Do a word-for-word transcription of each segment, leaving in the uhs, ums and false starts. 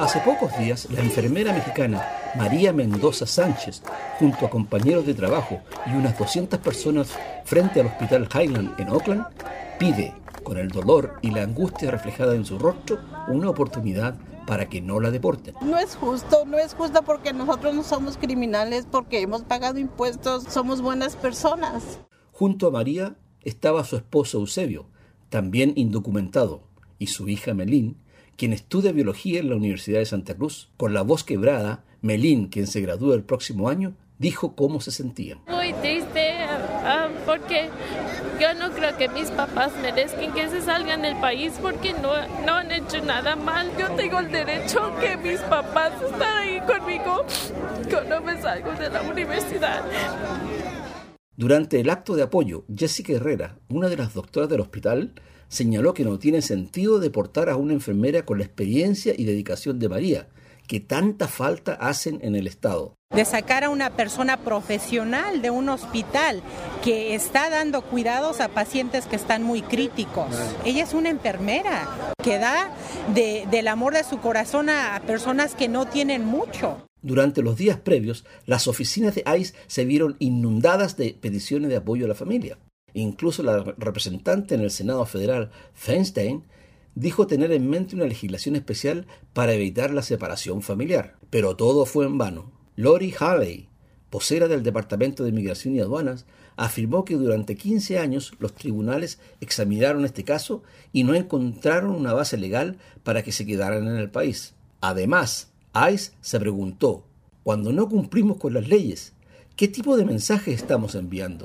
Hace pocos días, la enfermera mexicana María Mendoza Sánchez, junto a compañeros de trabajo y unas doscientas personas frente al Hospital Highland en Oakland, pide, con el dolor y la angustia reflejada en su rostro, una oportunidad para que no la deporten. No es justo, no es justo porque nosotros no somos criminales, porque hemos pagado impuestos, somos buenas personas. Junto a María estaba su esposo Eusebio, también indocumentado, y su hija Melín, quien estudia biología en la Universidad de Santa Cruz. Con la voz quebrada, Melín, quien se gradúa el próximo año, dijo cómo se sentían. Muy triste uh, porque yo no creo que mis papás merezcan que se salgan del país porque no, no han hecho nada mal. Yo tengo el derecho a que mis papás estén ahí conmigo cuando me salgo de la universidad. Durante el acto de apoyo, Jessica Herrera, una de las doctoras del hospital, señaló que no tiene sentido deportar a una enfermera con la experiencia y dedicación de María, que tanta falta hacen en el Estado. De sacar a una persona profesional de un hospital que está dando cuidados a pacientes que están muy críticos. Ella es una enfermera que da de, del amor de su corazón a, a personas que no tienen mucho. Durante los días previos, las oficinas de ICE se vieron inundadas de peticiones de apoyo a la familia. Incluso la representante en el Senado Federal, Feinstein, dijo tener en mente una legislación especial para evitar la separación familiar. Pero todo fue en vano. Lori Haley, vocera del Departamento de Inmigración y Aduanas, afirmó que durante quince años los tribunales examinaron este caso y no encontraron una base legal para que se quedaran en el país. Además, ICE se preguntó, cuando no cumplimos con las leyes, ¿qué tipo de mensaje estamos enviando?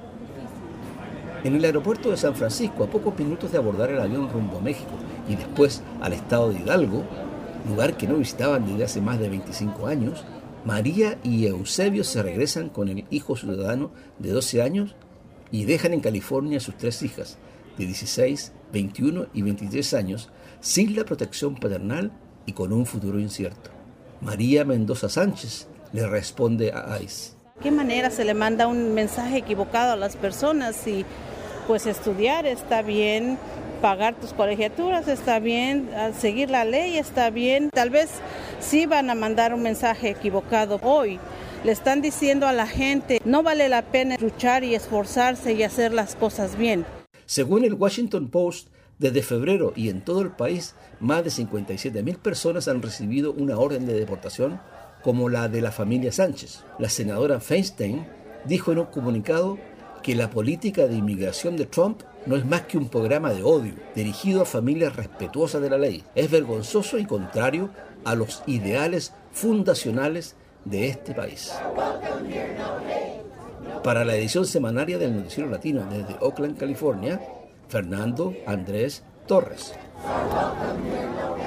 En el aeropuerto de San Francisco, a pocos minutos de abordar el avión rumbo a México y después al estado de Hidalgo, lugar que no visitaban desde hace más de veinticinco años, María y Eusebio se regresan con el hijo ciudadano de doce años y dejan en California a sus tres hijas, de dieciséis, veintiuno y veintitrés años, sin la protección paternal y con un futuro incierto. María Mendoza Sánchez le responde a ICE. ¿De qué manera se le manda un mensaje equivocado a las personas? Si pues estudiar está bien, pagar tus colegiaturas está bien, seguir la ley está bien. Tal vez sí van a mandar un mensaje equivocado hoy. Le están diciendo a la gente, no vale la pena luchar y esforzarse y hacer las cosas bien. Según el Washington Post, desde febrero y en todo el país, más de cincuenta y siete mil personas han recibido una orden de deportación como la de la familia Sánchez. La senadora Feinstein dijo en un comunicado que la política de inmigración de Trump no es más que un programa de odio dirigido a familias respetuosas de la ley. Es vergonzoso y contrario a los ideales fundacionales de este país. Para la edición semanaria del Noticiero Latino desde Oakland, California, Fernando Andrés Torres.